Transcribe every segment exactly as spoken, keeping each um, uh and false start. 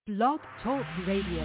Blog Talk Radio.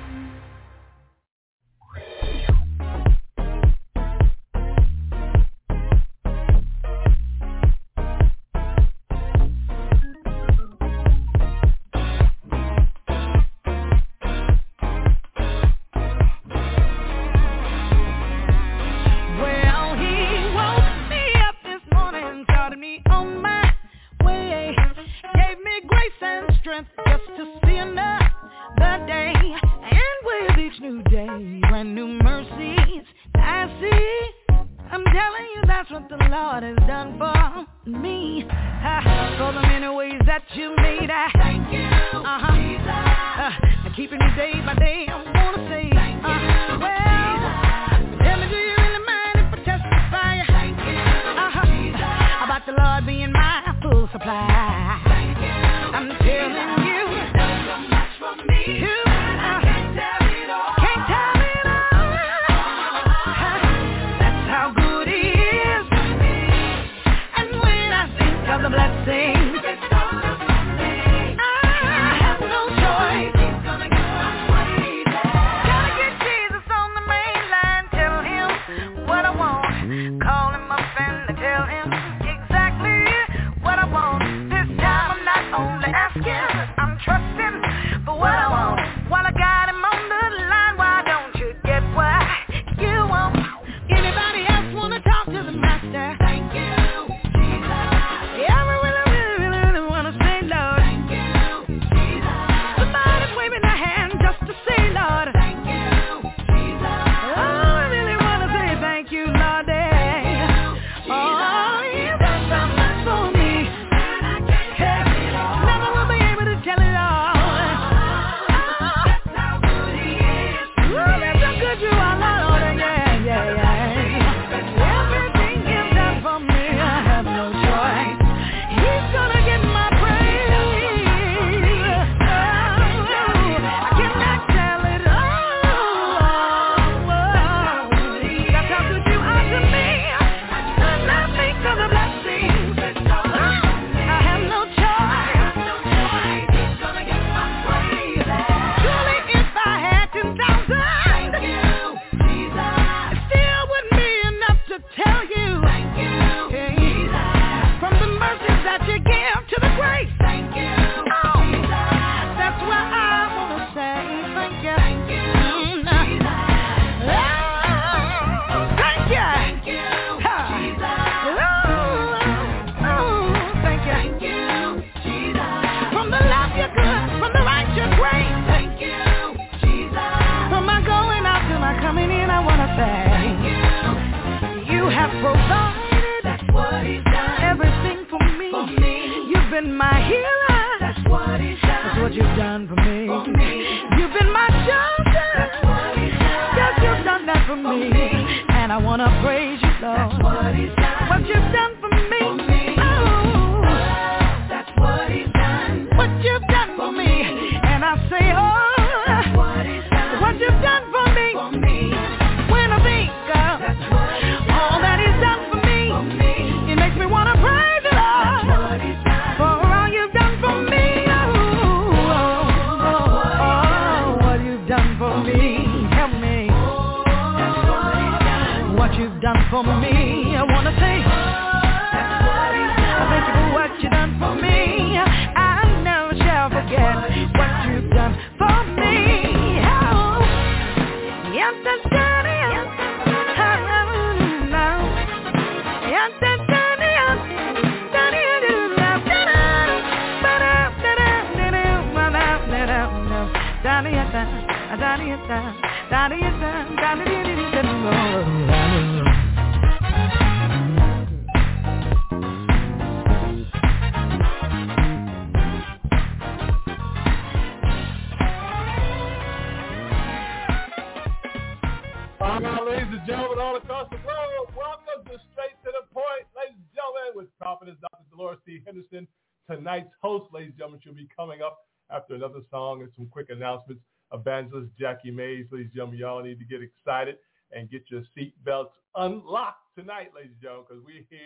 Tonight's host, ladies and gentlemen, she'll be coming up after another song and some quick announcements. Evangelist Jackie Mays, ladies and gentlemen, y'all need to get excited and get your seat belts unlocked tonight, ladies and gentlemen, because we're here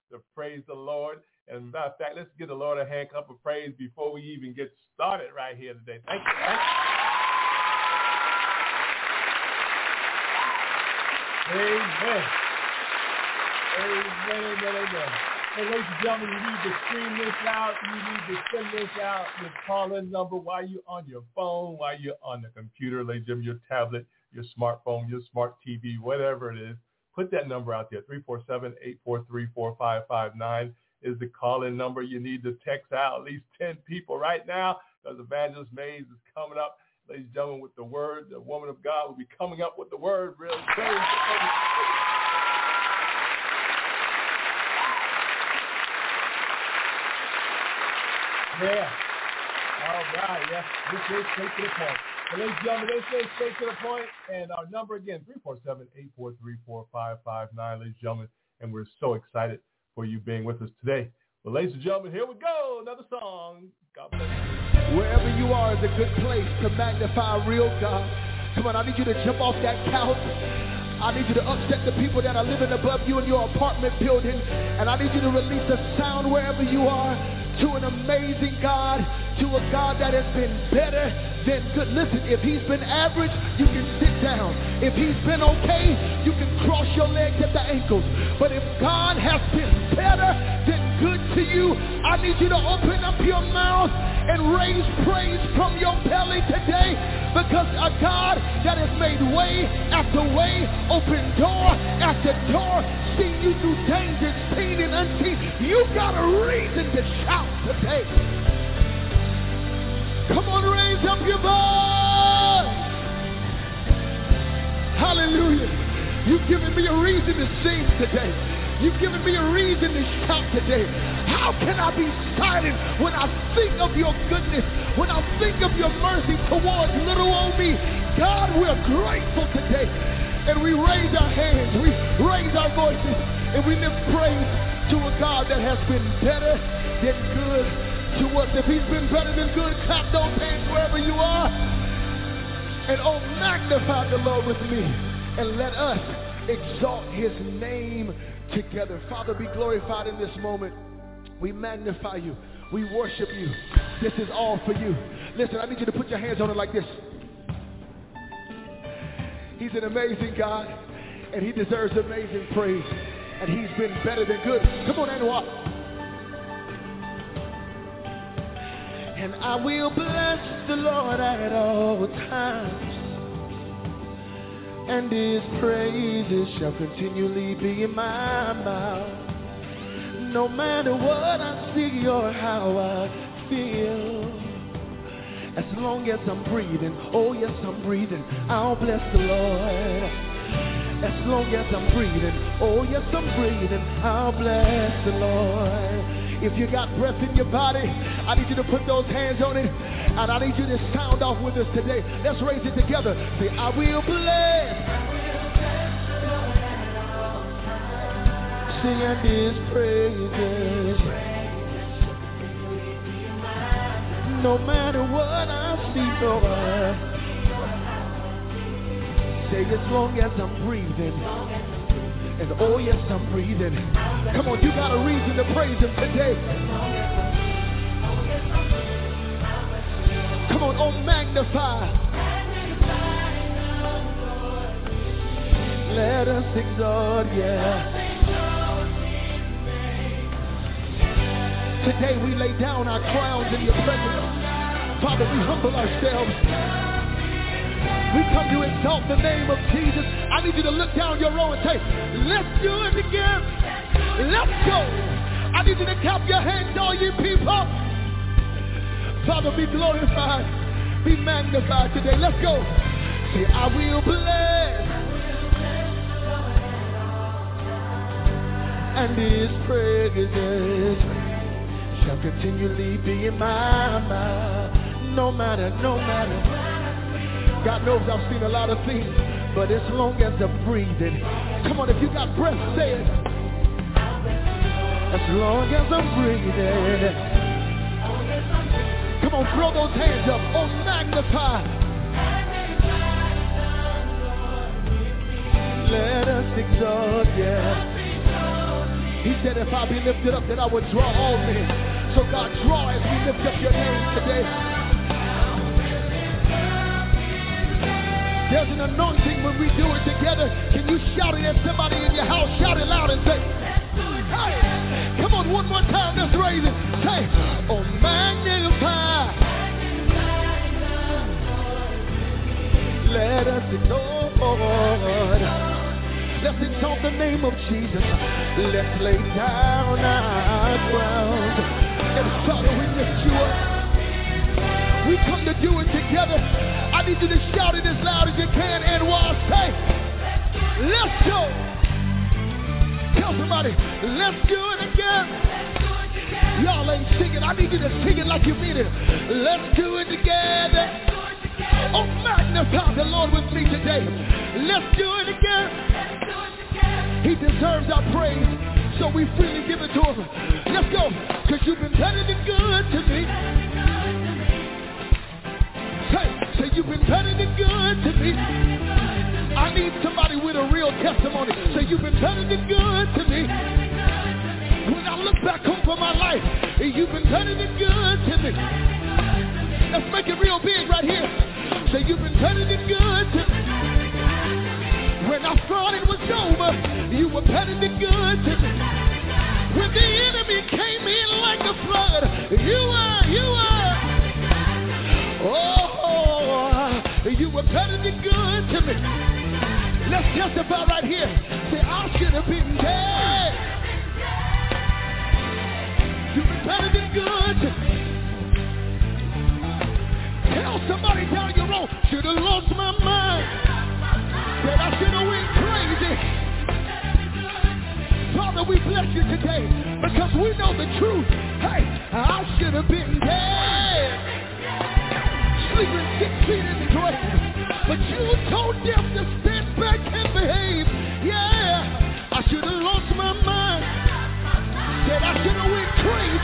to praise the Lord. And matter of fact, let's give the Lord a hand clap of praise before we even get started right here today. Thank you. Thank you. Amen. Amen, amen, amen. Hey, ladies and gentlemen, you need to stream this out. You need to send this out. Your call-in number while you're on your phone, while you're on the computer, ladies and gentlemen, your tablet, your smartphone, your smart T V, whatever it is. Put that number out there. three four seven, eight four three, four five five nine is the call-in number. You need to text out at least ten people right now because Evangelist Mays is coming up, ladies and gentlemen, with the word. The woman of God will be coming up with the word real soon. Yeah. All right. Yeah. This is straight to the point. And ladies and gentlemen, they say straight to the point. And our number again, three four seven, eight four three, four five five nine, ladies and gentlemen. And we're so excited for you being with us today. Well, ladies and gentlemen, here we go. Another song. God bless you. Wherever you are is a good place to magnify a real God. Come on, I need you to jump off that couch. I need you to upset the people that are living above you in your apartment building. And I need you to release a sound wherever you are to an amazing God, to a God that has been better than good. Listen, if he's been average, you can sit down. If he's been okay, you can cross your legs at the ankles. But if God has been better than good to you, I need you to open up your mouth and raise praise from your belly today, because a God that has made way after way, opened door after door, seen you through dangers, seen and unseen. You got a reason to shout today. Come on, raise up your voice. Hallelujah. You've given me a reason to sing today. You've given me a reason to shout today. How can I be silent when I think of your goodness, when I think of your mercy towards little old me? God, we're grateful today. And we raise our hands, we raise our voices, and we lift praise to a God that has been better than good to us. If he's been better than good, clap those hands wherever you are. And oh, magnify the Lord with me, and let us exalt his name together. Father, be glorified in this moment. We magnify you. We worship you. This is all for you. Listen, I need you to put your hands on it like this. He's an amazing God, and he deserves amazing praise. And he's been better than good. Come on, Anwar. And I will bless the Lord at all times, and his praises shall continually be in my mouth. No matter what I see or how I feel, as long as I'm breathing, oh yes, I'm breathing, I'll bless the Lord. As long as I'm breathing, oh yes, I'm breathing, I'll bless the Lord. If you got breath in your body, I need you to put those hands on it, and I need you to sound off with us today. Let's raise it together. Say, I will bless. Sing and his praises. No matter what I see or I say, as long as I'm breathing. And oh yes, I'm breathing. Come on, you got a reason to praise him today. Come on, oh magnify. Let us exalt, yeah. Today we lay down our crowns in your presence. Father, we humble ourselves. We come to exalt the name of Jesus. I need you to look down your row and say, let's do it again. Let's go. I need you to clap your hands, all you people. Father, be glorified, be magnified today. Let's go. Say, I will bless, and his praises shall continually be in my mouth. No matter, no matter. God knows I've seen a lot of things, but as long as I'm breathing, come on, if you got breath, say it. As long as I'm breathing, come on, throw those hands up. Oh, magnify. Let us exalt, yeah. He said, if I be lifted up, then I would draw all men. So God, draw as we lift up your name today. There's an anointing when we do it together. Can you shout it at somebody in your house? Shout it loud and say, hey, come on, one more time, let's raise it. Say, oh, magnify. Let us exalt. Let's exalt the name of Jesus. Let's lay down our crowns. And Father, we lift you up. We come to do it together. I need you to shout it as loud as you can. And while I say, let's go. Tell somebody, let's do it again. Y'all ain't singing. I need you to sing it like you mean it. Let's do it together. Oh, magnify the Lord with me today. Let's do it again. He deserves our praise, so we freely give it to him. Let's go, because you've been better than good to me. Say, say you've been better than good to me. I need somebody with a real testimony. Say you've been better than good to me. When I look back over my life, you've been better than good to me. Let's make it real big right here. Say you've been better than good to me. When I thought it was over, you were better than good to me. When the enemy came in like a flood, you were, you were. Oh, you were better than good to me. Let's testify right here. Say, I should have been dead. You've been better than good to me. Tell somebody down your road, should have lost my mind. That I should have went crazy. Father, we bless you today because we know the truth. Hey, I should have been dead, sleeping six feet in the grave. But you told death to stand back and behave. Yeah, I should have lost my mind. That I should have went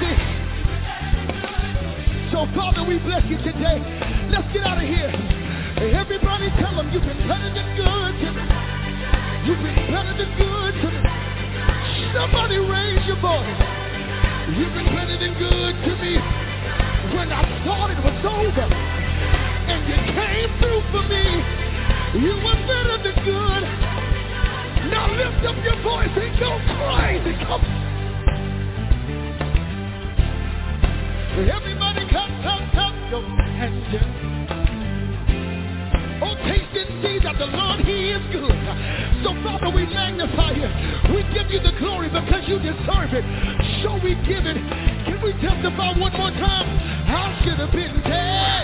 crazy. So Father, we bless you today. Let's get out of here. Everybody tell them you've been better than good to me. You've been better than good to me. Somebody raise your voice. You've been better than good to me. When I thought it was over and you came through for me, you were better than good. Now lift up your voice and go crazy. Come. Everybody come, come, come, go and just. Oh, taste and see that the Lord, he is good. So, Father, we magnify you. We give you the glory because you deserve it. So we give it. Can we testify one more time? I should have been dead.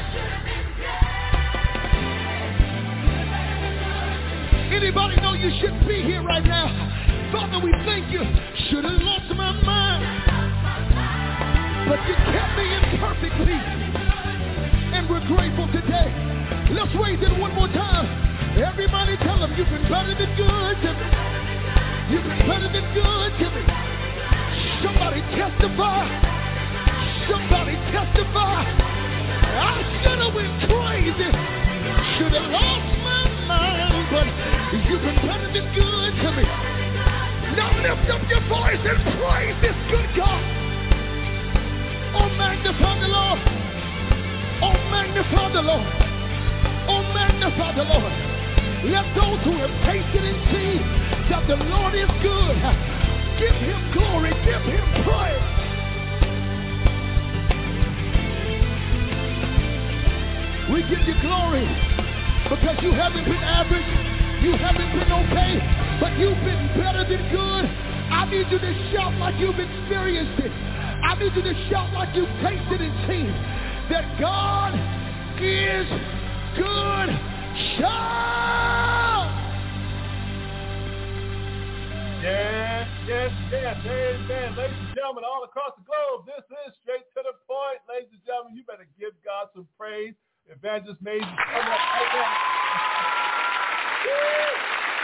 Anybody know you shouldn't be here right now? Father, we thank you. Should have lost my mind. But you kept me in perfect peace. And we're grateful today. Let's raise it one more time. Everybody tell them you've been better than good to me. You've been better than good to me. Somebody testify. Somebody testify. I should have went crazy. Should have lost my mind. But you've been better than good to me. Now lift up your voice and praise this good God. Oh, magnify the Lord. Oh, magnify the Lord. Oh, magnify the Lord. Let those who have tasted and seen that the Lord is good, give him glory, give him praise. We give you glory because you haven't been average, you haven't been okay, but you've been better than good. I need you to shout like you've experienced it. I need you to shout like you've tasted and seen that God is good. Shout! Yes, yes, yes. Amen. Ladies and gentlemen, all across the globe, this is Straight to the Point. Ladies and gentlemen, you better give God some praise. Evangelist Mays is coming up right now. Yeah.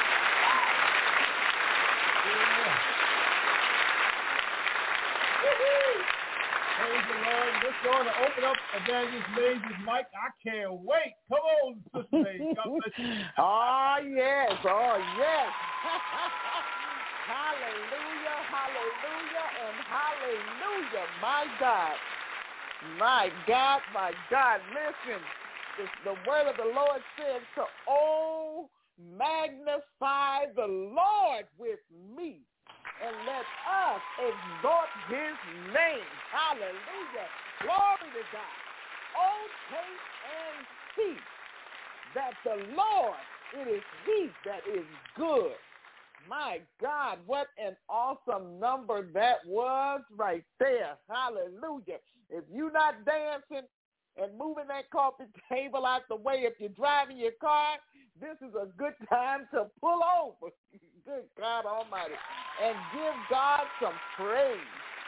Praise the Lord. Let's go on and open up Evangelist Mays' mic. I can't wait. Come on, Sister Mays. God bless you. Oh, yes. Oh, yes. Hallelujah, hallelujah, and hallelujah. My God, my God, my God. Listen, the, the word of the Lord says to, oh, magnify the Lord with me, and let us exalt his name. Hallelujah. Glory to God. Oh, taste and see that the Lord, it is he that is good. My God, what an awesome number that was right there. Hallelujah. If you're not dancing and moving that coffee table out the way, if you're driving your car, this is a good time to pull over. Good God Almighty. And give God some praise.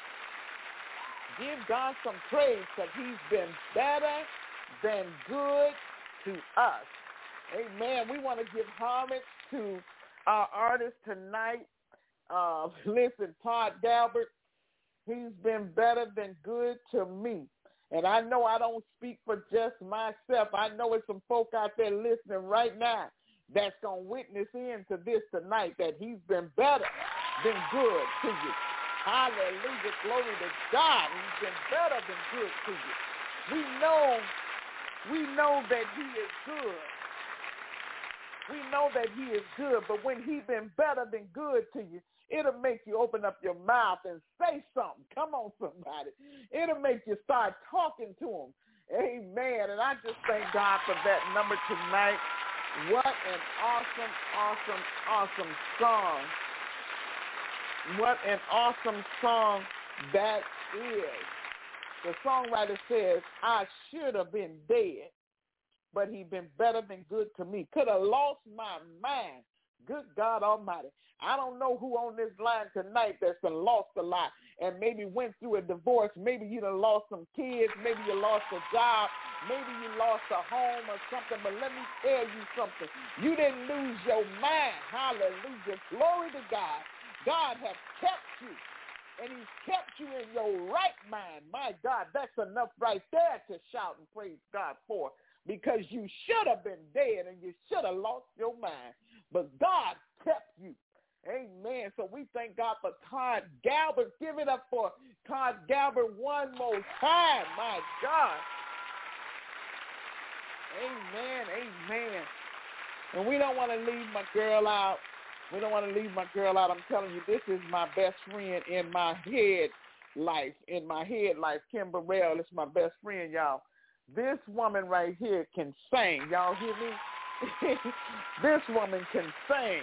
Give God some praise because he's been better than good to us. Amen. We want to give homage to our artist tonight. Uh, listen, Todd Galbert, he's been better than good to me. And I know I don't speak for just myself. I know it's some folk out there listening right now that's going to witness into this tonight, that he's been better than good to you. Hallelujah. Glory to God. He's been better than good to you. We know, we know that he is good. We know that he is good, but when he's been better than good to you, it'll make you open up your mouth and say something. Come on, somebody. It'll make you start talking to him. Amen. And I just thank God for that number tonight. What an awesome, awesome, awesome song. What an awesome song that is. The songwriter says, I should have been dead, but he been better than good to me. Could have lost my mind. Good God Almighty. I don't know who on this line tonight that's been lost a lot and maybe went through a divorce. Maybe you done lost some kids. Maybe you lost a job. Maybe you lost a home or something. But let me tell you something. You didn't lose your mind. Hallelujah. Glory to God. God has kept you. And he's kept you in your right mind. My God, that's enough right there to shout and praise God for. Because you should have been dead and you should have lost your mind. But God kept you. Amen. So we thank God for Todd Galbert. Give it up for Todd Galbert one more time. My God. Amen. Amen. And we don't want to leave my girl out. We don't want to leave my girl out. I'm telling you, this is my best friend in my head life. In my head life, Kim Burrell is my best friend, y'all. This woman right here can sing. Y'all hear me? This woman can sing.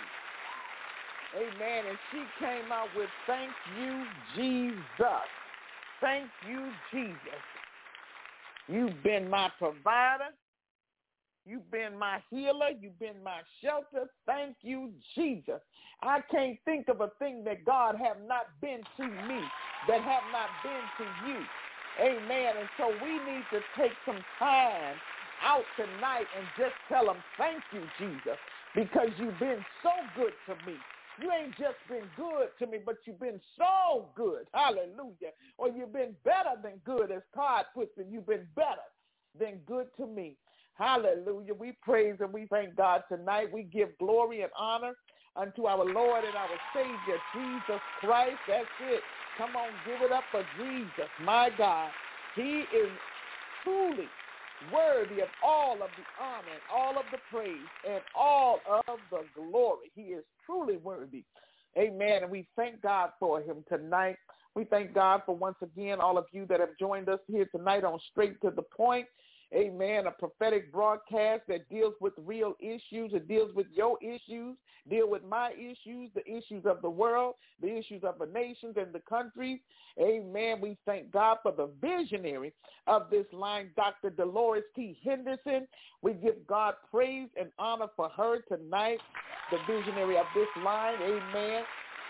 Amen. And she came out with thank you, Jesus. Thank you, Jesus. You've been my provider. You've been my healer. You've been my shelter. Thank you, Jesus. I can't think of a thing that God have not been to me, that have not been to you. Amen. And so we need to take some time out tonight and just tell him, thank you, Jesus, because you've been so good to me. You ain't just been good to me, but you've been so good. Hallelujah. Or you've been better than good, as Todd puts it. You've been better than good to me. Hallelujah. We praise and we thank God tonight. We give glory and honor unto our Lord and our Savior, Jesus Christ. That's it. Come on, give it up for Jesus, my God. He is truly worthy of all of the honor and all of the praise and all of the glory. He is truly worthy. Amen. And we thank God for him tonight. We thank God for, once again, all of you that have joined us here tonight on Straight to the Point. Amen. A prophetic broadcast that deals with real issues. It deals with your issues, deal with my issues, the issues of the world, the issues of the nations and the countries. Amen. We thank God for the visionary of this line, Doctor Dolores T. Henderson. We give God praise and honor for her tonight, the visionary of this line. Amen.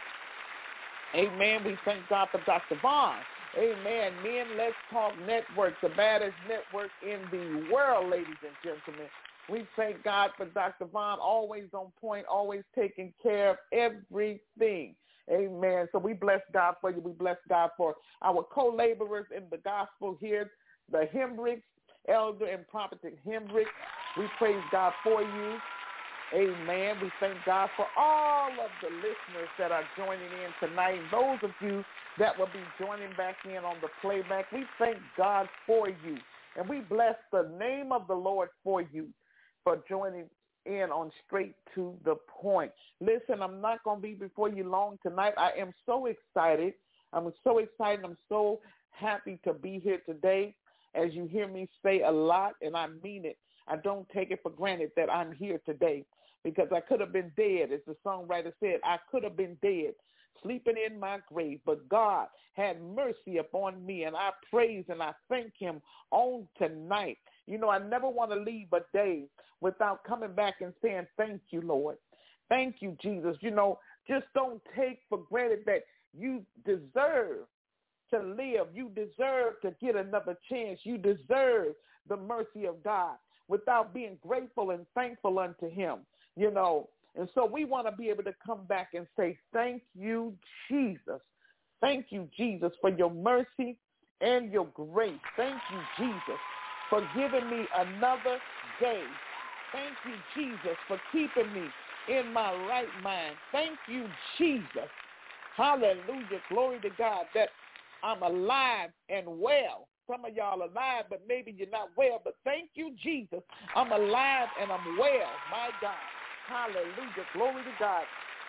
Amen. We thank God for Doctor Vaughn. Amen. Men Let's Talk Network, the baddest network in the world, ladies and gentlemen. We thank God for Doctor Vaughn, always on point, always taking care of everything. Amen. So we bless God for you. We bless God for our co-laborers in the gospel here, the Hembricks, Elder and Prophet Hembrick. We praise God for you. Amen. We thank God for all of the listeners that are joining in tonight. And those of you that will be joining back in on the playback, we thank God for you. And we bless the name of the Lord for you for joining in on Straight to the Point. Listen, I'm not going to be before you long tonight. I am so excited. I'm so excited. I'm so happy to be here today. As you hear me say a lot, and I mean it, I don't take it for granted that I'm here today, because I could have been dead. As the songwriter said, I could have been dead, sleeping in my grave, but God had mercy upon me, and I praise and I thank him on tonight. You know, I never want to leave a day without coming back and saying, thank you, Lord. Thank you, Jesus. You know, just don't take for granted that you deserve to live. You deserve to get another chance. You deserve the mercy of God without being grateful and thankful unto him, you know. And so we want to be able to come back and say, thank you, Jesus. Thank you, Jesus, for your mercy and your grace. Thank you, Jesus, for giving me another day. Thank you, Jesus, for keeping me in my right mind. Thank you, Jesus. Hallelujah. Glory to God that I'm alive and well. Some of y'all are alive, but maybe you're not well. But thank you, Jesus. I'm alive and I'm well. My God. Hallelujah. Glory to God.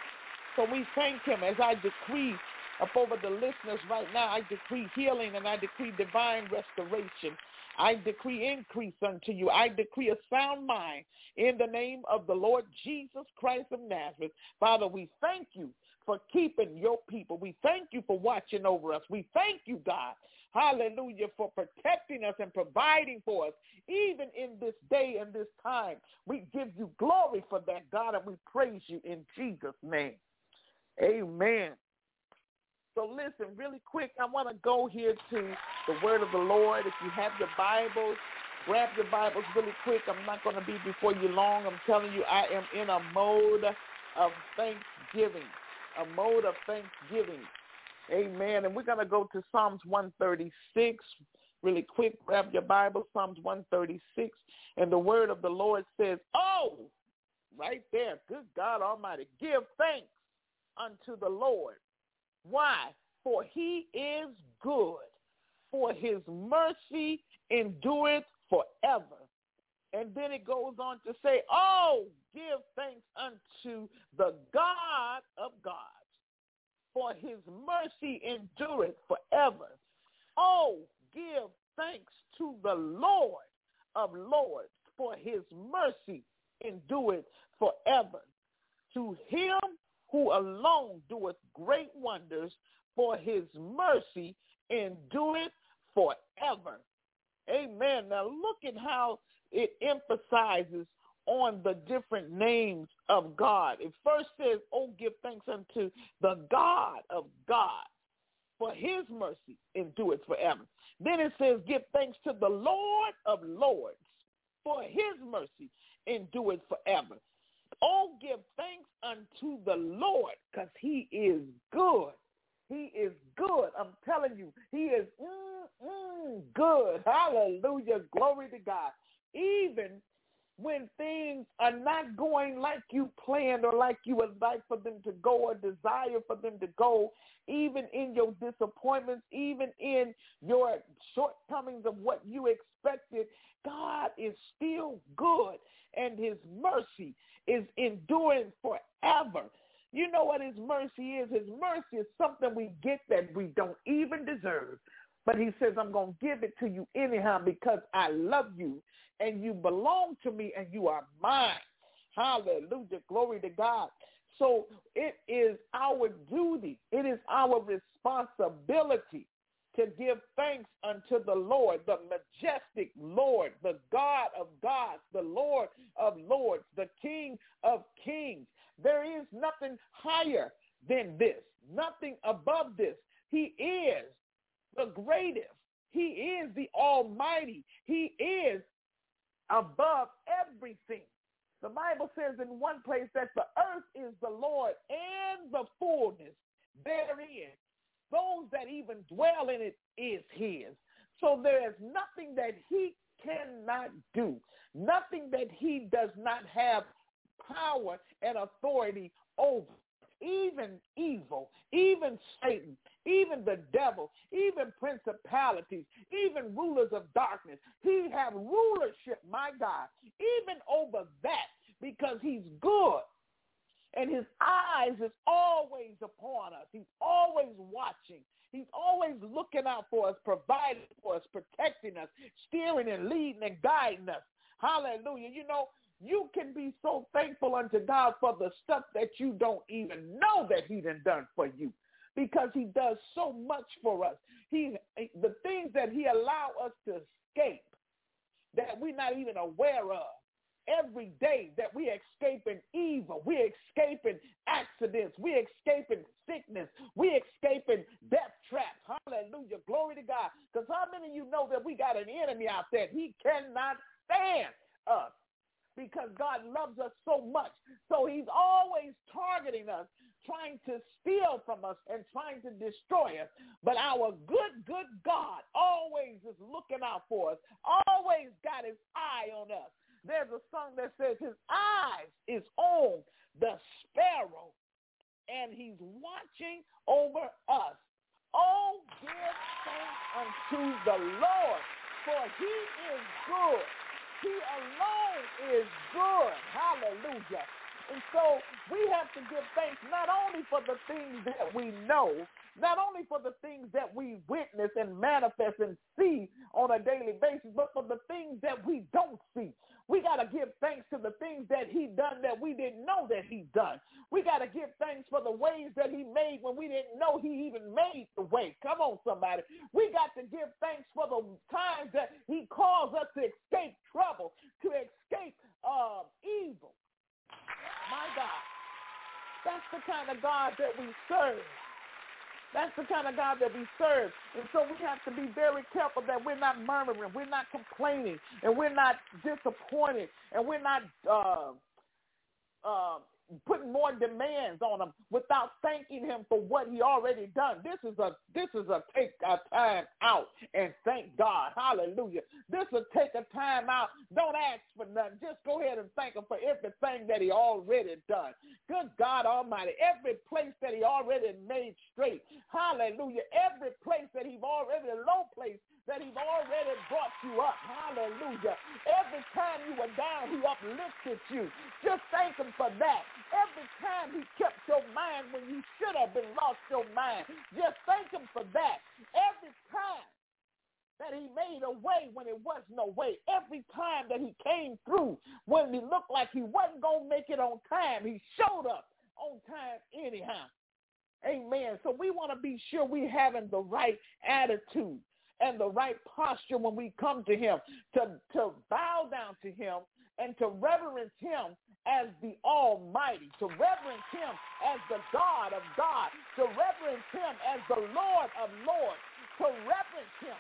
So we thank him as I decree up over the listeners right now. I decree healing and I decree divine restoration. I decree increase unto you. I decree a sound mind in the name of the Lord Jesus Christ of Nazareth. Father, we thank you for keeping your people. We thank you for watching over us. We thank you, God, hallelujah, for protecting us and providing for us, even in this day and this time. We give you glory for that, God, and we praise you in Jesus' name. Amen. So listen, really quick, I want to go here to the word of the Lord. If you have your Bibles, grab your Bibles really quick. I'm not going to be before you long. I'm telling you, I am in a mode of thanksgiving, a mode of thanksgiving. Amen. And we're going to go to Psalms one thirty-six really quick. Grab your Bible, Psalms one thirty-six. And the word of the Lord says, oh, right there, good God Almighty, give thanks unto the Lord. Why? For he is good, for his mercy endureth forever. And then it goes on to say, oh, give thanks unto the God of gods, for his mercy endureth forever. Oh, give thanks to the Lord of lords, for his mercy endureth forever. To him who alone doeth great wonders, for his mercy endureth forever. Amen. Now look at how it emphasizes on the different names of God. It first says, oh, give thanks unto the God of God, for his mercy endureth forever. Then it says, give thanks to the Lord of lords, for his mercy endureth forever. Oh, give thanks unto the Lord, because he is good. He is good. I'm telling you, he is mm, mm, good. Hallelujah. Glory to God. Even when things are not going like you planned or like you would like for them to go or desire for them to go, even in your disappointments, even in your shortcomings of what you expected, God is still good, and his mercy is enduring forever. You know what his mercy is? His mercy is something we get that we don't even deserve. But he says, I'm going to give it to you anyhow because I love you and you belong to me and you are mine. Hallelujah. Glory to God. So it is our duty. It is our responsibility to give thanks unto the Lord, the majestic Lord, the God of gods, the Lord of lords, the King of kings. There is nothing higher than this, nothing above this. He is the greatest. He is the Almighty. He is above everything. The Bible says in one place that the earth is the Lord and the fullness therein. Those that even dwell in it is his. So there is nothing that he cannot do, nothing that he does not have power and authority over. Even evil, even Satan, even the devil, even principalities, even rulers of darkness. He have rulership, my God, even over that, because he's good. And his eyes is always upon us. He's always watching. He's always looking out for us, providing for us, protecting us, steering and leading and guiding us. Hallelujah. You know, you can be so thankful unto God for the stuff that you don't even know that he done done for you, because he does so much for us. He, the things that he allow us to escape that we're not even aware of. Every day that we escaping evil, we escaping accidents, we escaping sickness, we escaping death traps. Hallelujah. Glory to God. Because how many of you know that we got an enemy out there? He cannot stand us because God loves us so much. So he's always targeting us, trying to steal from us and trying to destroy us. But our good, good God always is looking out for us, always got his eye on us. There's a song that says his eyes is on the sparrow, and he's watching over us. Oh, give thanks unto the Lord, for he is good. He alone is good. Hallelujah. And so we have to give thanks not only for the things that we know, not only for the things that we witness and manifest and see on a daily basis, but for the things that we don't see. We got to give thanks to the things that he done that we didn't know that he done. We got to give thanks for the ways that he made when we didn't know he even made the way. Come on, somebody. We got to give thanks for the times that he caused us to escape trouble, to escape uh, evil. My God. That's the kind of God that we serve. That's the kind of God that we serve. And so we have to be very careful that we're not murmuring, we're not complaining, and we're not disappointed, and we're not uh, uh, putting more demands on him without thanking him for what he already done. This is a this is a take a time out and thank God. Hallelujah. This will take a time out. Don't ask for nothing. Just go ahead and thank him for everything that he already done. Good God Almighty. Every place that he already made straight. Hallelujah. Every place that he's already, low place that he's already brought you up. Hallelujah. Every time you were down, he uplifted you. Just thank him for that. Every time he kept your mind when you should have been lost your mind. Just thank him for that. Every time that he made a way when it was no way. Every time that he came through when he looked like he wasn't going to make it on time, he showed up on time anyhow. Amen. So we want to be sure we're having the right attitude and the right posture when we come to him, to, to bow down to him and to reverence him as the Almighty, to reverence him as the God of God, to reverence him as the Lord of Lords, to reverence him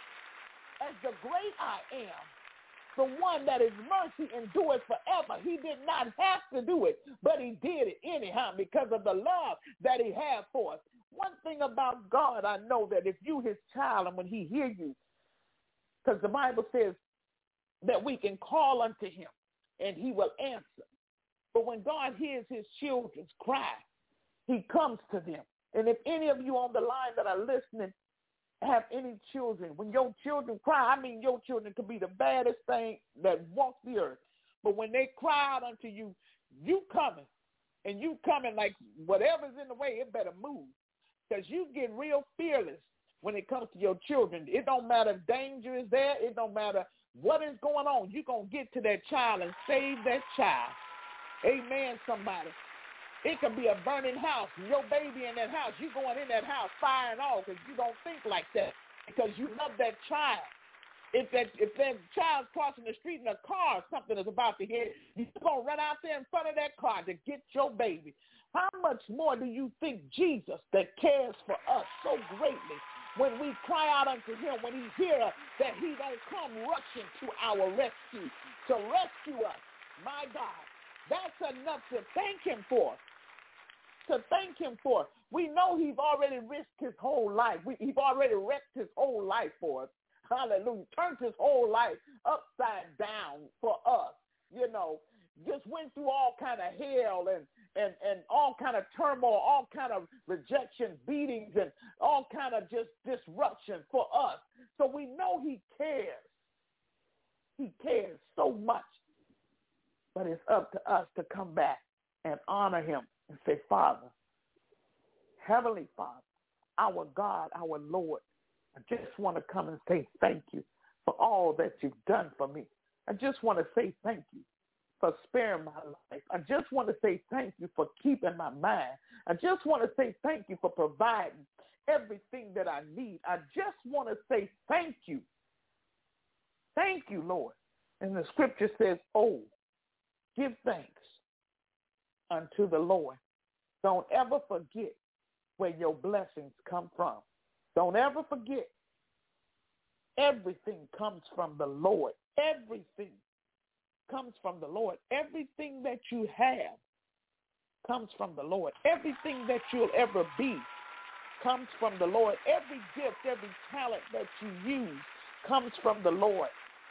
as the great I am, the one that is mercy endures forever. He did not have to do it, but he did it anyhow because of the love that he had for us. One thing about God, I know that if you his child and when he hear you, because the Bible says that we can call unto him and he will answer. But when God hears his children's cry, he comes to them. And if any of you on the line that are listening have any children, when your children cry, I mean your children could be the baddest thing that walks the earth. But when they cry out unto you, you coming. And you coming like whatever's in the way, it better move. Because you get real fearless when it comes to your children. It don't matter if danger is there. It don't matter what is going on. You're going to get to that child and save that child. Amen, somebody. It could be a burning house. Your baby in that house, you going in that house firing off because you don't think like that because you love that child. If that if that child's crossing the street in a car or something is about to hit, you're going to run out there in front of that car to get your baby. How much more do you think Jesus that cares for us so greatly when we cry out unto him, when he hears us, that he don't come rushing to our rescue, to rescue us? My God, that's enough to thank him for. To thank him for. We know he's already risked his whole life. We, he's already wrecked his whole life for us. Hallelujah. Turned his whole life upside down for us. You know, just went through all kind of hell and, and, and all kind of turmoil, all kind of rejection, beatings, and all kind of just disruption for us. So we know he cares. He cares so much. But it's up to us to come back and honor him and say, Father, Heavenly Father, our God, our Lord, I just want to come and say thank you for all that you've done for me. I just want to say thank you for sparing my life. I just want to say thank you for keeping my mind. I just want to say thank you for providing everything that I need. I just want to say thank you. Thank you, Lord. And the scripture says, oh, give thanks unto the Lord. Don't ever forget where your blessings come from. Don't ever forget. Everything comes from the Lord. Everything comes from the Lord. Everything that you have comes from the Lord. Everything that you'll ever be comes from the Lord. Every gift, every talent that you use comes from the Lord.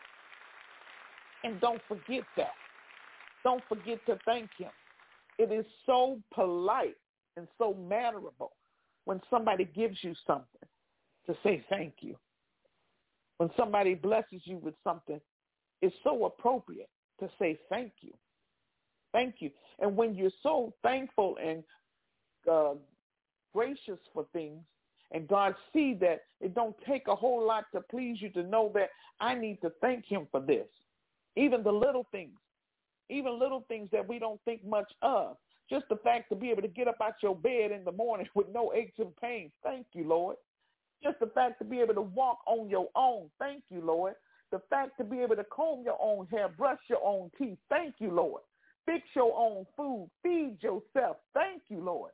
And don't forget that. Don't forget to thank him. It is so polite and so mannerable when somebody gives you something to say thank you. When somebody blesses you with something, it's so appropriate to say thank you. Thank you. And when you're so thankful and uh, gracious for things, and God sees that it don't take a whole lot to please you to know that I need to thank him for this. Even the little things, even little things that we don't think much of. Just the fact to be able to get up out your bed in the morning with no aches and pains. Thank you, Lord. Just the fact to be able to walk on your own. Thank you, Lord. The fact to be able to comb your own hair, brush your own teeth. Thank you, Lord. Fix your own food. Feed yourself. Thank you, Lord.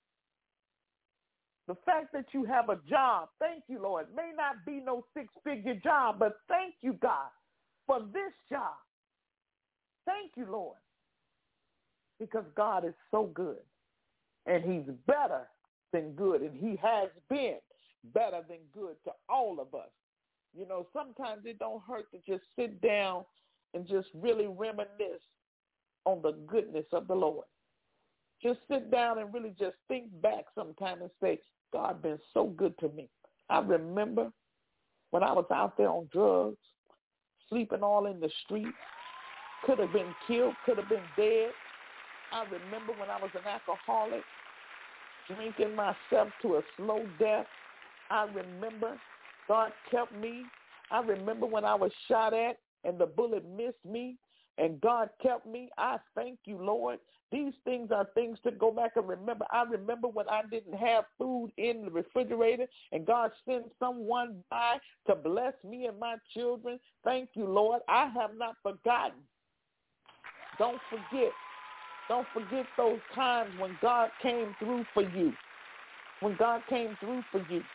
The fact that you have a job. Thank you, Lord. May not be no six-figure job, but thank you, God, for this job. Thank you, Lord. Because God is so good. And he's better than good. And he has been better than good to all of us. You know, sometimes it don't hurt to just sit down and just really reminisce on the goodness of the Lord. Just sit down and really just think back sometime and say, God been so good to me. I remember when I was out there on drugs, sleeping all in the street, could have been killed, could have been dead. I remember when I was an alcoholic, drinking myself to a slow death. I remember God kept me. I remember when I was shot at and the bullet missed me and God kept me. I thank you, Lord. These things are things to go back and remember. I remember when I didn't have food in the refrigerator and God sent someone by to bless me and my children. Thank you, Lord. I have not forgotten. Don't forget. Don't forget those times when God came through for you. When God came through for you.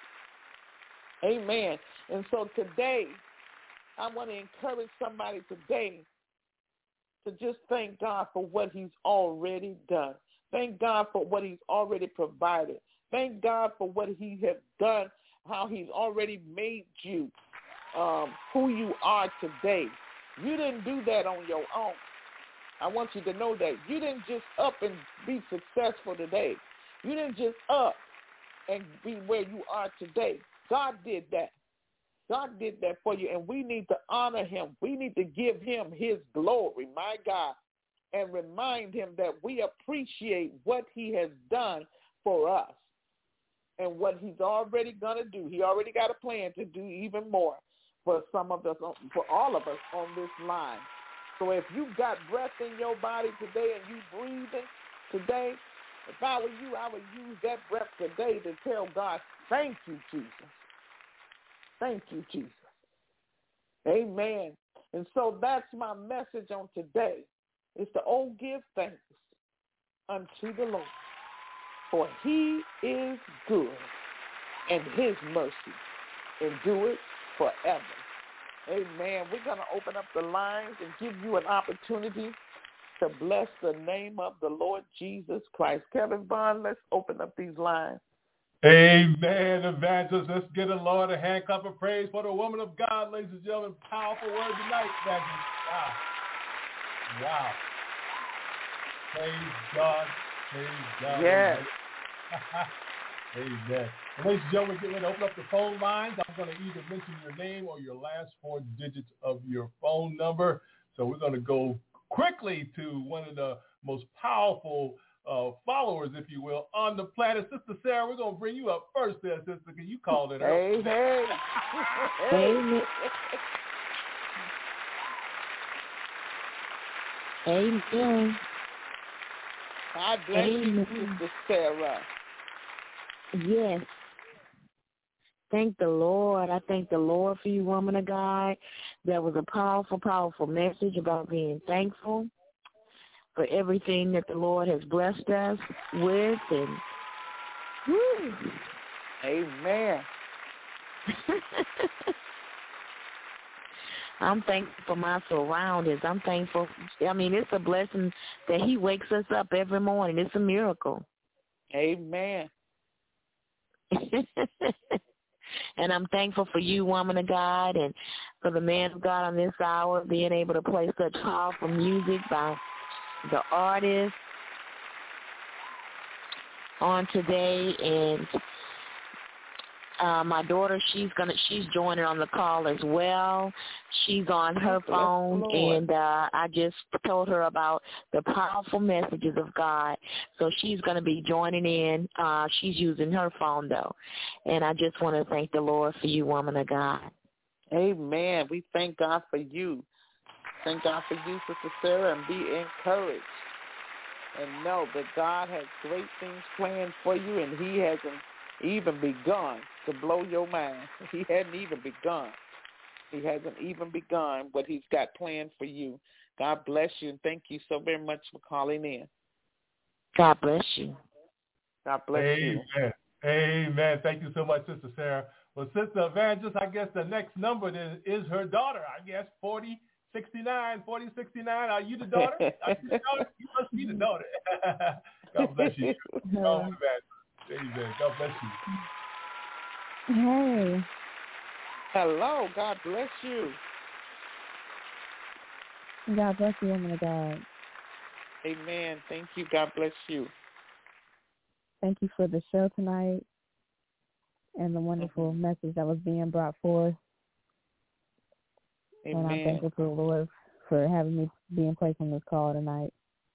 Amen. And so today, I want to encourage somebody today to just thank God for what he's already done. Thank God for what he's already provided. Thank God for what he has done, how he's already made you um, who you are today. You didn't do that on your own. I want you to know that. You didn't just up and be successful today. You didn't just up and be where you are today. God did that. God did that for you, and we need to honor him. We need to give him his glory, my God, and remind him that we appreciate what he has done for us and what he's already going to do. He already got a plan to do even more for some of us, for all of us on this line. So if you got breath in your body today and you breathing today, if I were you, I would use that breath today to tell God, thank you, Jesus. Thank you, Jesus. Amen. And so that's my message on today, is to, oh, give thanks unto the Lord, for he is good, and his mercy endureth forever. Amen. We're going to open up the lines and give you an opportunity to bless the name of the Lord Jesus Christ. Kevin Bond, let's open up these lines. Amen, evangelist. Let's get a Lord a hand clap of praise for the woman of God, ladies and gentlemen. Powerful word tonight, evangelist. Wow. Wow. Praise God. Praise God. Yes. Amen. Amen. And ladies and gentlemen, get ready to open up the phone lines. I'm going to either mention your name or your last four digits of your phone number. So we're going to go quickly to one of the most powerful uh, followers, if you will, on the planet. Sister Sarah, we're going to bring you up first there, sister, because you called it Hey, early. hey. Amen. Amen. God bless you, Amen. Sister Sarah. Yes. Thank the Lord. I thank the Lord for you, woman of God. That was a powerful, powerful message about being thankful for everything that the Lord has blessed us with. And woo. Amen. I'm thankful for my surroundings. I'm thankful. I mean, it's a blessing that he wakes us up every morning. It's a miracle. Amen. And I'm thankful for you, woman of God, and for the man of God on this hour, being able to play such powerful music by the artist on today. And uh, my daughter, she's gonna, she's joining on the call as well. She's on her phone, and uh, I just told her about the powerful messages of God. So she's going to be joining in. Uh, she's using her phone, though. And I just want to thank the Lord for you, woman of God. Amen. We thank God for you. Thank God for you, Sister Sarah, and be encouraged. And know that God has great things planned for you, and he hasn't even begun to blow your mind. He hadn't even begun. He hasn't even begun what he's got planned for you. God bless you, and thank you so very much for calling in. God bless you. God bless Amen. you. Amen. Thank you so much, Sister Sarah. Well, Sister Evangelist, I guess the next number is, is her daughter, I guess, forty sixty-nine. forty sixty-nine. Are you the daughter? Are you the daughter? You must be the daughter. God bless you. Oh, Amen. God bless you. Hey. Hello. God bless you. God bless you, woman of God. Amen. Thank you. God bless you. Thank you for the show tonight and the wonderful mm-hmm. message that was being brought forth. Amen. And I'm thankful to the Lord for having me being placed on this call tonight.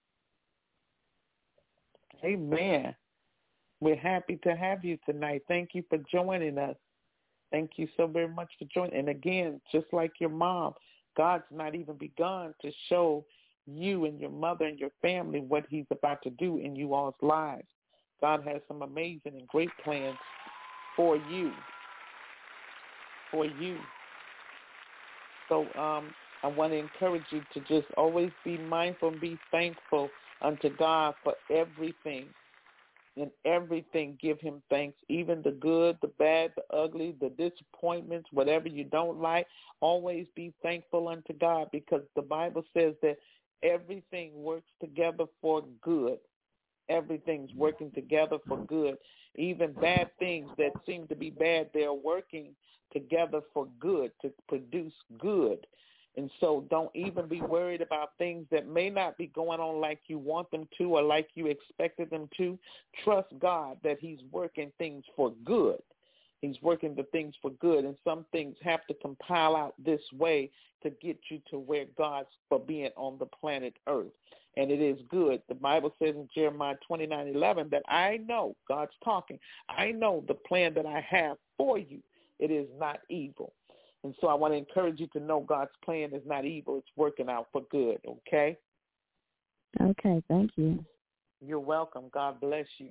Amen. We're happy to have you tonight. Thank you for joining us. Thank you so very much for joining. And again, just like your mom, God's not even begun to show you and your mother and your family what he's about to do in you all's lives. God has some amazing and great plans for you. For you. So um, I want to encourage you to just always be mindful and be thankful unto God for everything. In everything, give him thanks, even the good, the bad, the ugly, the disappointments, whatever you don't like. Always be thankful unto God, because the Bible says that everything works together for good. Everything's working together for good. Even bad things that seem to be bad, they're working together for good, to produce good. And so don't even be worried about things that may not be going on like you want them to or like you expected them to. Trust God that he's working things for good. He's working the things for good. And some things have to compile out this way to get you to where God's for being on the planet Earth. And it is good. The Bible says in Jeremiah twenty-nine eleven that I know, God's talking, I know the plan that I have for you. It is not evil. And so I want to encourage you to know God's plan is not evil. It's working out for good, okay? Okay, thank you. You're welcome. God bless you.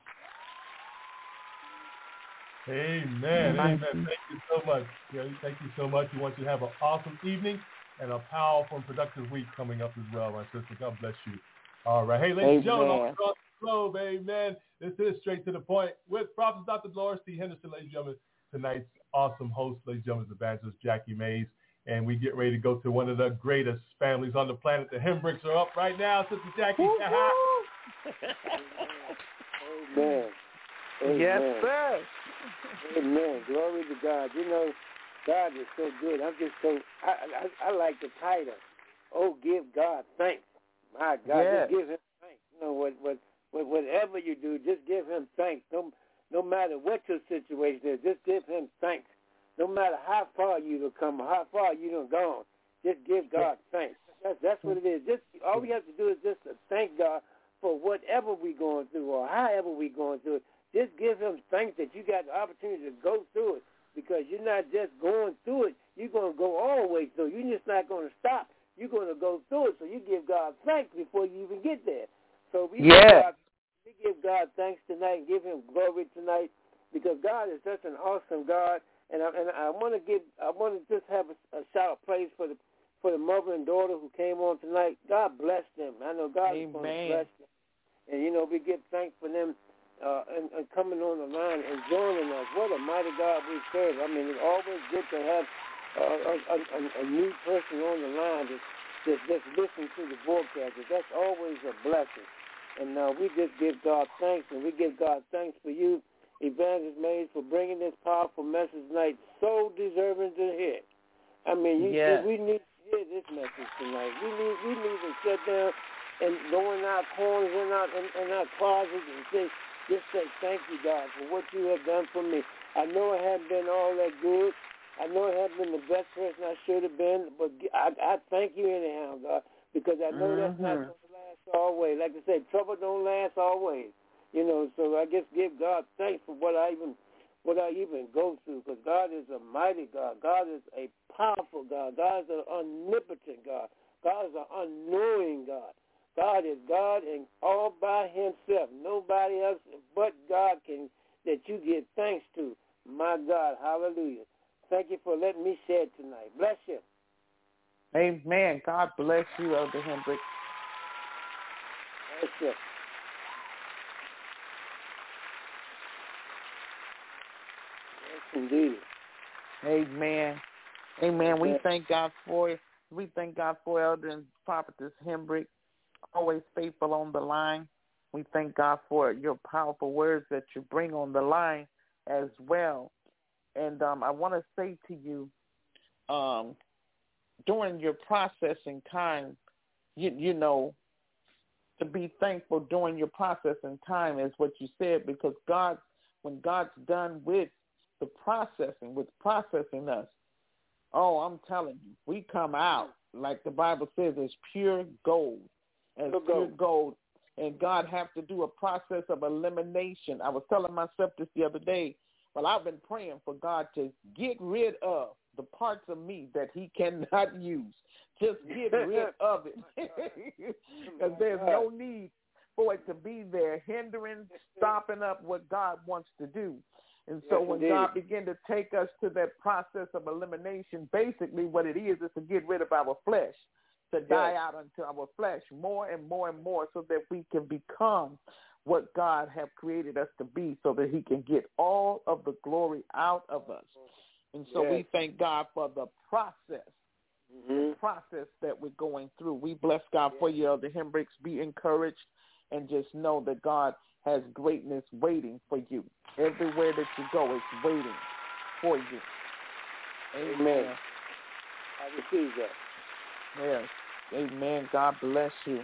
Amen. Amen. Thank you so much. Thank you so much. We want you to have an awesome evening and a powerful and productive week coming up as well, my sister. God bless you. All right. Hey, ladies and gentlemen, all across the globe, amen. This is Straight to the Point with Prophet Doctor Dolores C. Henderson, ladies and gentlemen. Tonight's awesome host, ladies and gentlemen, is Evangelist Jackie Mays. And we get ready to go to one of the greatest families on the planet. The Hembricks are up right now, Sister Jackie. Amen. Amen. Yes, sir. Amen. Glory to God. You know, God is so good. I'm just so, I, I, I like the title, Oh, Give God Thanks. My God, yes. just give him thanks. whatever you do, just give him thanks. No, no matter what your situation is, just give him thanks. No matter how far you have come, or how far you have gone, just give God thanks. That's that's what it is. Just all we have to do is just to thank God for whatever we're going through or however we're going through it. Just give him thanks that you got the opportunity to go through it, because you're not just going through it. You're going to go all the way through. You're just not going to stop. You're going to go through it. So you give God thanks before you even get there. So we, yeah. give, God, we give God thanks tonight and give him glory tonight, because God is such an awesome God. And I, and I want to give, I want to just have a, a shout of praise for the for the mother and daughter who came on tonight. God bless them. I know God Amen. is going to bless them. And, you know, we give thanks for them uh, and, and coming on the line and joining us. What a mighty God we serve. I mean, it's always good to have uh, a, a, a new person on the line that just, just listen to the broadcast. That's always a blessing. And uh, we just give God thanks, and we give God thanks for you, Evangelist Mays, for bringing this powerful message tonight, so deserving to hear. I mean, you, yes. we need to hear this message tonight. We need we need to sit down and go in our corners, in our, in, in our closets, and say, just say, thank you, God, for what you have done for me. I know it hasn't been all that good. I know it hasn't been the best person I should have been, but I, I thank you anyhow, God, because I know mm-hmm. that's not going to last always. Like I said, trouble don't last always. You know, so I just give God thanks for what I even what I even go through, because God is a mighty God. God is a powerful God. God is an omnipotent God. God is an unknowing God. God is God and all by himself. Nobody else but God can that you give thanks to. My God, hallelujah. Thank you for letting me share tonight. Bless you. Amen. God bless you, Elder Hendrick. Bless you. Indeed. Amen. Amen. We thank God for we thank God for Elder and Prophetess Hendrick, always faithful on the line. We thank God for your powerful words that you bring on the line as well. And um, I want to say to you, um, during your processing time, you, you know, to be thankful during your processing time is what you said, because God, when God's done with the processing, with processing us, oh, I'm telling you, we come out, like the Bible says, as pure gold, as pure, pure gold. gold. And God have to do a process of elimination. I was telling myself this the other day, well, I've been praying for God to get rid of the parts of me that he cannot use. Just get rid of it. Because there's no need for it to be there, hindering, stopping up what God wants to do. And so yes, when indeed. God began to take us to that process of elimination, basically what it is is to get rid of our flesh, to yes. die out unto our flesh more and more and more, so that we can become what God have created us to be, so that he can get all of the glory out of us. And so yes. we thank God for the process, mm-hmm. the process that we're going through. We bless God yes. for you, Elder Hendricks. Be encouraged and just know that God has greatness waiting for you. Everywhere that you go, it's waiting for you. Amen. Amen. I receive that. Yes. Amen. God bless you.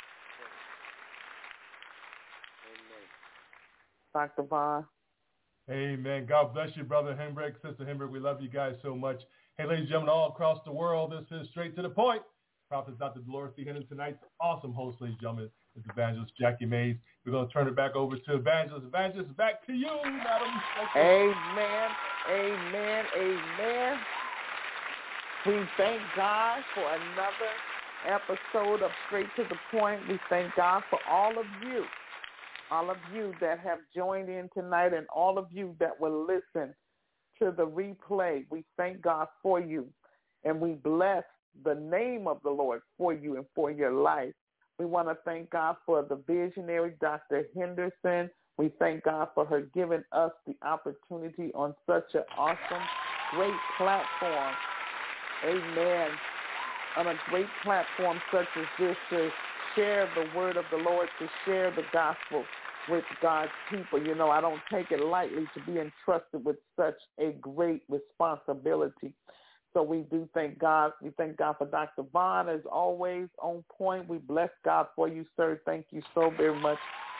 Doctor Vaughn. Amen. God bless you, Brother Hendrick, Sister Hendrick. We love you guys so much. Hey, ladies and gentlemen, all across the world, this is Straight to the Point. Prophet Doctor Dolores C. Hennon, tonight's awesome host, ladies and gentlemen, is Evangelist Jackie Mays. We're going to turn it back over to Evangelist. Evangelist, back to you, madam. Amen. Amen. Amen. We thank God for another episode of Straight to the Point. We thank God for all of you. All of you that have joined in tonight, and all of you that will listen to the replay. We thank God for you, and we bless the name of the Lord for you and for your life. We want to thank God for the visionary, Doctor Henderson. We thank God for her giving us the opportunity on such an awesome, great platform. Amen. On a great platform such as this, to share the word of the Lord, to share the gospel with God's people. You know, I don't take it lightly to be entrusted with such a great responsibility. So we do thank God. We thank God for Doctor Vaughn, as always, on point. We bless God for you, sir. Thank you so very much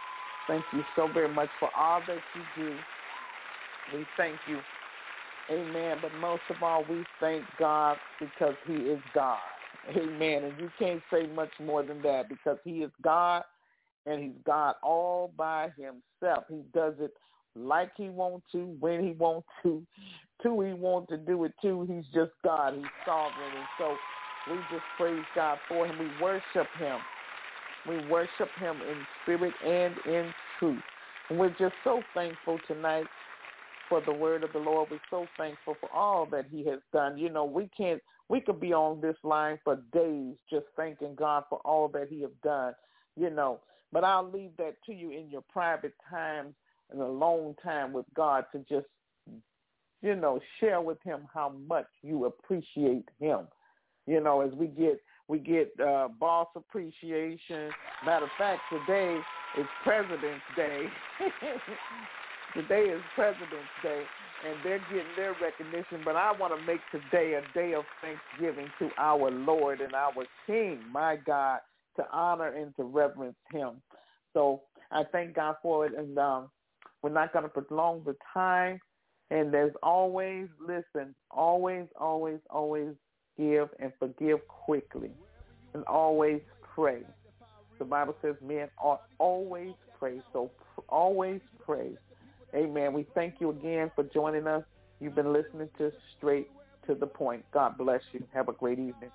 Thank you so very much for all that you do. We thank you. Amen. But most of all, we thank God because he is God. Amen. And you can't say much more than that because he is God and he's God all by himself. He does it like he wants to, when he wants to, to he wants to do it too. He's just God. He's sovereign. And so we just praise God for him. We worship him. We worship him in spirit and in truth. And we're just so thankful tonight for the word of the Lord. We're so thankful for all that he has done. You know, we can't, we could be on this line for days just thanking God for all that he has done, you know. But I'll leave that to you in your private time and alone time with God to just, you know, share with him how much you appreciate him. You know, as we get, we get uh, boss appreciation. Matter of fact, today is President's Day. Today is President's Day, and they're getting their recognition. But I want to make today a day of thanksgiving to our Lord and our King, my God, to honor and to reverence him. So I thank God for it, and um, we're not going to prolong the time. And there's always, listen, always, always, always give and forgive quickly, and always pray. The Bible says men ought always pray, so always pray. Amen. We thank you again for joining us. You've been listening to Straight to the Point. God bless you. Have a great evening.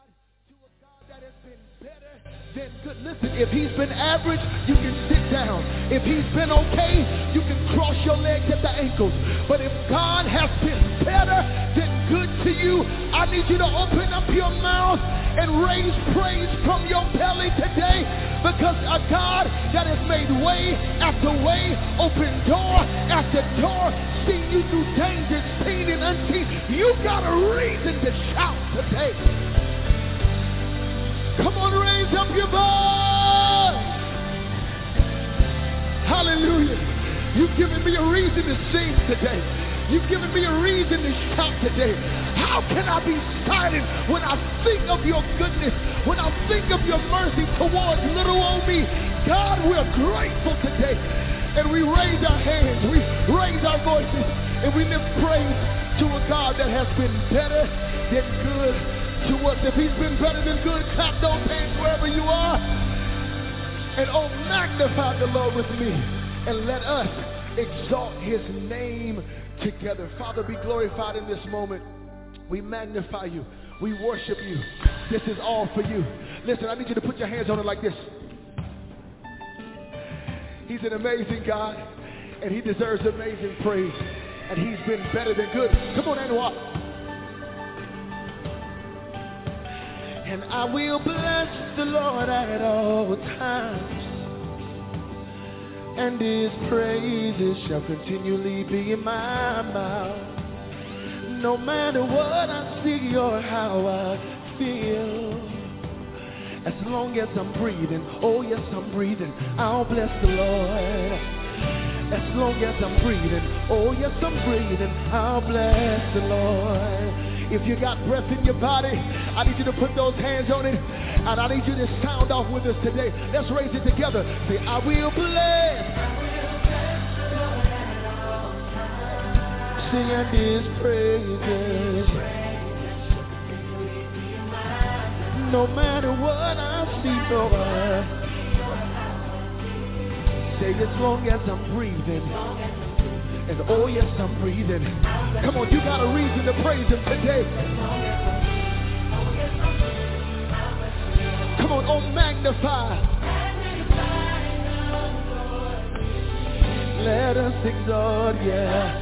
Then good. Listen, if he's been average, you can sit down. If he's been okay, you can cross your legs at the ankles. But if God has been better than good to you, I need you to open up your mouth and raise praise from your belly today, because a God that has made way after way, open door after door, seen you through dangers, seen and unseen, you got a reason to shout today. Come on, raise up your voice. Hallelujah. You've given me a reason to sing today. You've given me a reason to shout today. How can I be silent when I think of your goodness, when I think of your mercy towards little old me? God, we're grateful today. And we raise our hands, we raise our voices, and we lift praise to a God that has been better than good to us. If he's been better than good, clap those hands wherever you are. And oh, magnify the Lord with me, and let us exalt his name together. Father, be glorified in this moment. We magnify you. We worship you. This is all for you. Listen, I need you to put your hands on it like this. He's an amazing God, and he deserves amazing praise. And he's been better than good. Come on, Anwar. And I will bless the Lord at all times, and his praises shall continually be in my mouth. No matter what I see or how I feel, as long as I'm breathing, oh yes, I'm breathing, I'll bless the Lord. As long as I'm breathing, oh yes, I'm breathing, I'll bless the Lord. If you got breath in your body, I need you to put those hands on it, and I need you to sound off with us today. Let's raise it together. Say, I will bless. Sing and his praises. No matter what I see, Lord. Say, as long as I'm breathing. And oh yes, I'm breathing. Come on, you got a reason to praise him today. Come on, oh magnify. Let us exalt, yeah.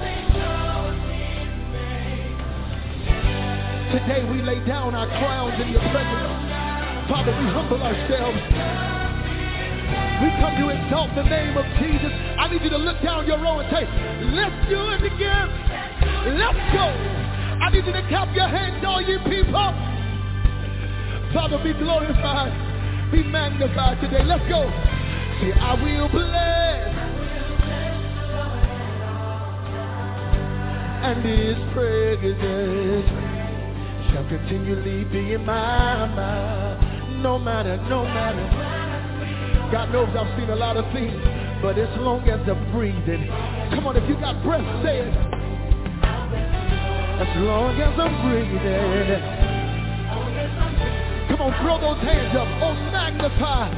Today we lay down our crowns in your presence. Father, we humble ourselves. We come to exalt the name of Jesus. I need you to look down your row and say, let's do it again. Let's go. I need you to clap your hands, all you people. Father, be glorified. Be magnified today. Let's go. Say, I will bless. And his praises shall continually be in my mouth. No matter, no matter. God knows I've seen a lot of things, But as long as I'm breathing, come on, if you got breath, say it. As long as I'm breathing. Come on, throw those hands up. Oh, magnify.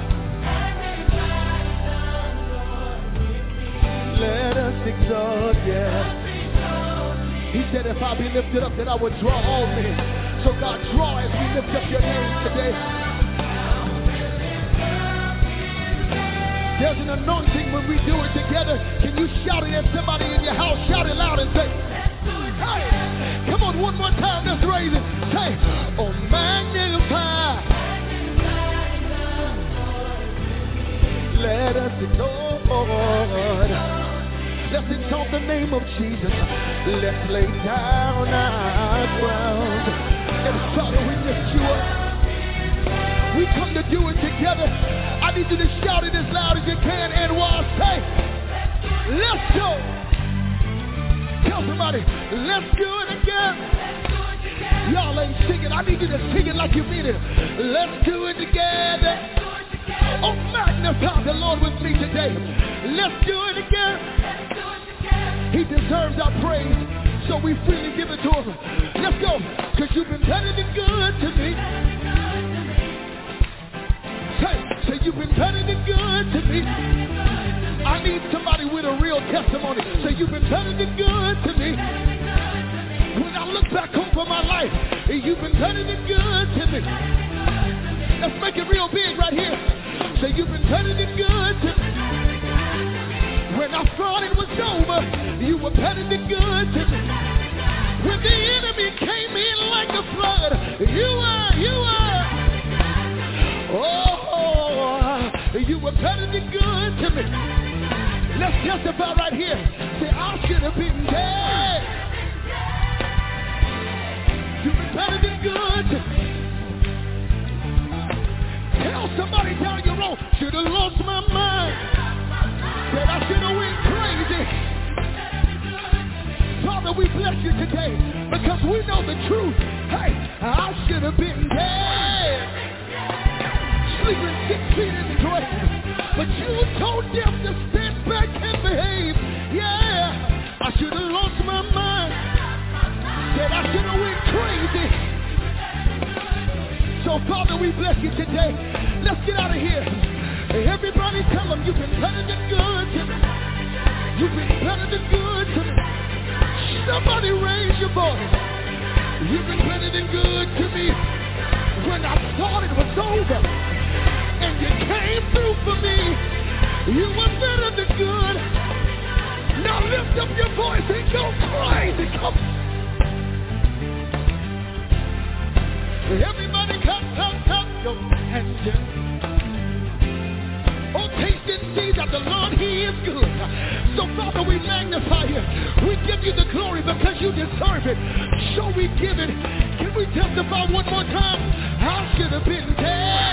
Let us exalt, yeah. He said if I be lifted up, that I would draw all men. So God, draw as we lift up your name today. There's an anointing when we do it together. Can you shout it at somebody in your house? Shout it loud and say, hey, come on, one more time, let's raise it. Say, oh, magnify. Let us exalt. Let's exalt the name of Jesus. Let's lay down our crowns. And Father, we lift you up. We come to do it together. I need you to shout it as loud as you can. And while I say, let's go. Tell somebody, let's do it again. Y'all ain't singing. I need you to sing it like you mean it. Let's do it together. Oh, magnify the Lord with me today. Let's do it again. He deserves our praise, so we freely give it to him. Let's go, because you've been better than good to me. Say, say you've been better than good to me. I need somebody with a real testimony. Say you've been better than good to me. When I look back over my life, you've been better than good to me. Let's make it real big right here. Say you've been better than good to me. When I thought it was over, you were better than good to me. When the enemy came in like a flood, you were, you were. Oh, you were better than good to me. Let's testify right here. Say, I should have been dead. You were better than good to me. Tell somebody down your road, should have lost my mind. Said I should have went crazy. Father, we bless you today because we know the truth. Hey, I should have been dead, sleeping six feet in the grave. But you told death to stand back and behave. Yeah, I should have lost my mind. Said I should have went crazy. So Father, we bless you today. Let's get out of here. Everybody tell them you've been better than good to me. You've been better than good to me. Somebody raise your voice. You've been better than good to me. When I thought it was over and you came through for me, you were better than good. Now lift up your voice and go crazy. Come. Everybody come, come, come, go and just. Oh, taste and see that the Lord, he is good. So, Father, we magnify you. We give you the glory because you deserve it. So we give it. Can we testify one more time? I should have been dead.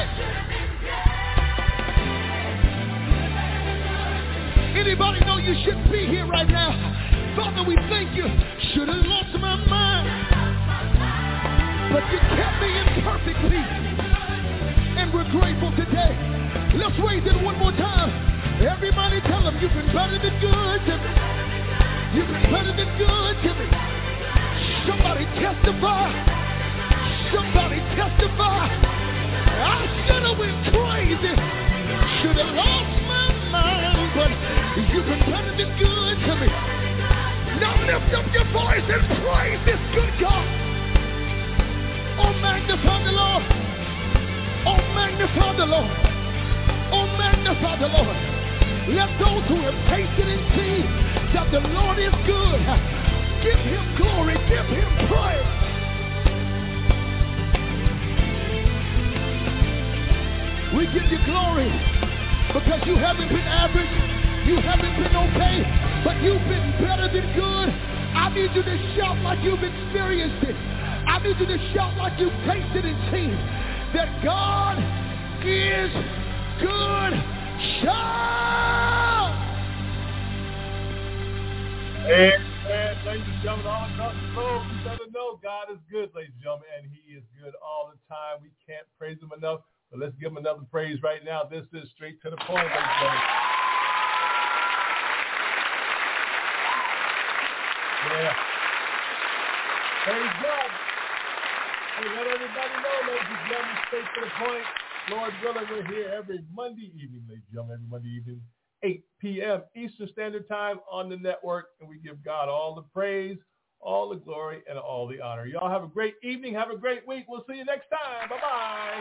Anybody know you shouldn't be here right now? Father, we thank you. Should have lost my mind. But you kept me in perfect peace. And we're grateful today. Let's raise it one more time. Everybody tell them you've been better than good to me. You've been better than good to me. Somebody testify. Somebody testify. I should have went crazy. Should have lost my mind. But you've been better than good to me. Now lift up your voice and praise this good God. Oh, magnify the Lord. Oh, magnify the Lord. Oh, magnify the Lord. Let those who have tasted and seen that the Lord is good, give him glory, give him praise. We give you glory because you haven't been average, you haven't been okay, but you've been better than good. I need you to shout like you've experienced it. I need you to shout like you've tasted and seen that God is good. Shout! Amen. Ladies and gentlemen, all across the globe, you better know God is good, ladies and gentlemen, and he is good all the time. We can't praise him enough, but let's give him another praise right now. This is Straight to the Point, ladies and gentlemen. Yeah. Praise God. Hey, let everybody know, ladies and gentlemen, stay to the point. Lord willing, we're here every Monday evening, ladies and gentlemen, every Monday evening, eight p.m. Eastern Standard Time on the network, and we give God all the praise, all the glory, and all the honor. Y'all have a great evening. Have a great week. We'll see you next time. Bye-bye.